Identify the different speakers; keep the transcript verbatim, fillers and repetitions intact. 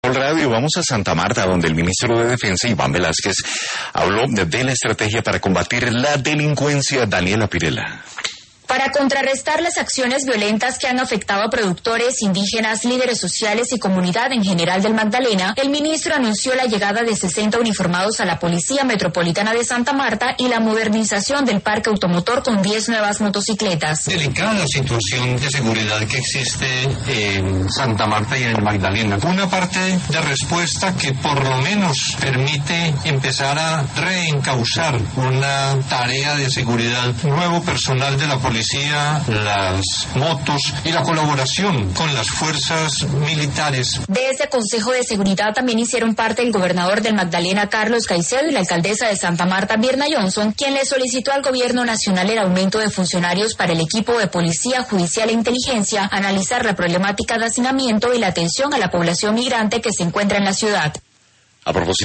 Speaker 1: Caracol Radio. Vamos a Santa Marta, donde el ministro de Defensa, Iván Velázquez, habló de la estrategia para combatir la delincuencia. Daniela Pirela.
Speaker 2: Para contrarrestar las acciones violentas que han afectado a productores, indígenas, líderes sociales y comunidad en general del Magdalena, el ministro anunció la llegada de sesenta uniformados a la Policía Metropolitana de Santa Marta y la modernización del parque automotor con diez nuevas motocicletas.
Speaker 3: Delicada situación de seguridad que existe en Santa Marta y en el Magdalena. Una parte de respuesta que por lo menos permite empezar a reencauzar una tarea de seguridad, nuevo personal de la policía, las motos y la colaboración con las fuerzas militares.
Speaker 2: De este Consejo de Seguridad también hicieron parte el gobernador del Magdalena, Carlos Caicedo, y la alcaldesa de Santa Marta, Mirna Johnson, quien le solicitó al gobierno nacional el aumento de funcionarios para el equipo de policía judicial e inteligencia, analizar la problemática de hacinamiento y la atención a la población migrante que se encuentra en la ciudad.
Speaker 1: A propósito